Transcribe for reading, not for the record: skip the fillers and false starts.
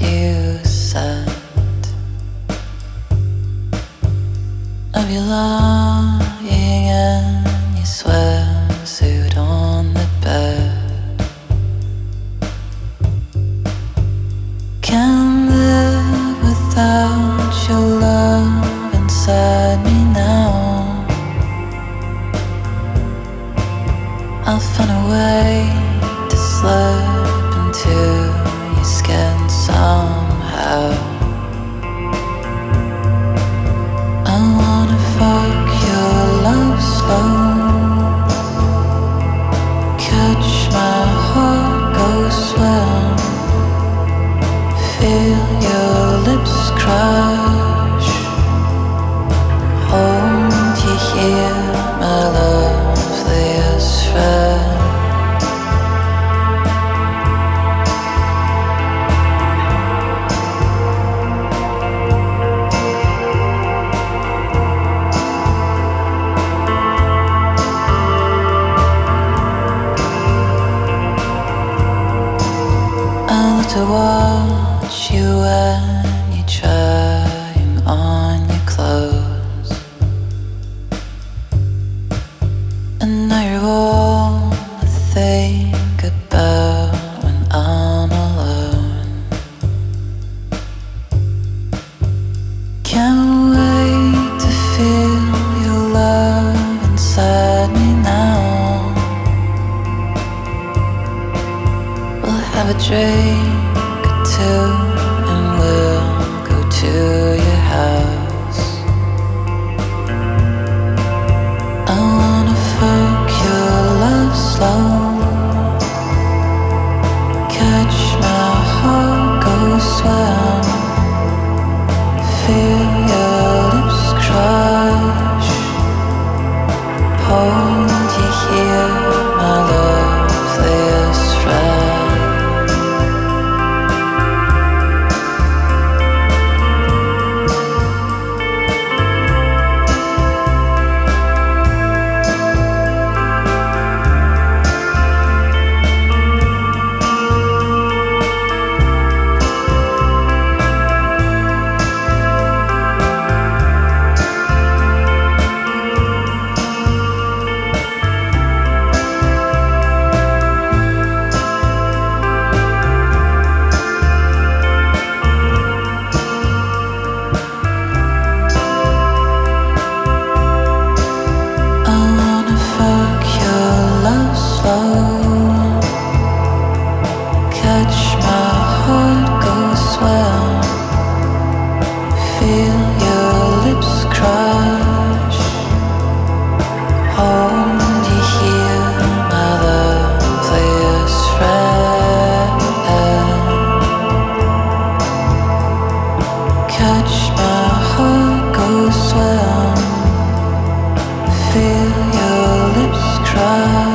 you sent of you lying in your swimsuit on the bed. Can't live without your love inside me now. I'll find a way to slip into your skin somehow. I wanna fuck your love slow, catch my heart go swim, feel your lips crush, hold you here, my loveliest friend. To watch you when you're trying on your clothes, and now you're all I think about when I'm alone. Can't wait to feel your love inside me now. We'll have a drink and we'll go to your house. I wanna fuck your love slow, catch my heart go swim, feel your lips crush, hold you here, my loveliest friend. Catch my heart go swim, feel your lips crush, hold you here, my loveliest friend. Catch my heart go swim, feel your lips crush.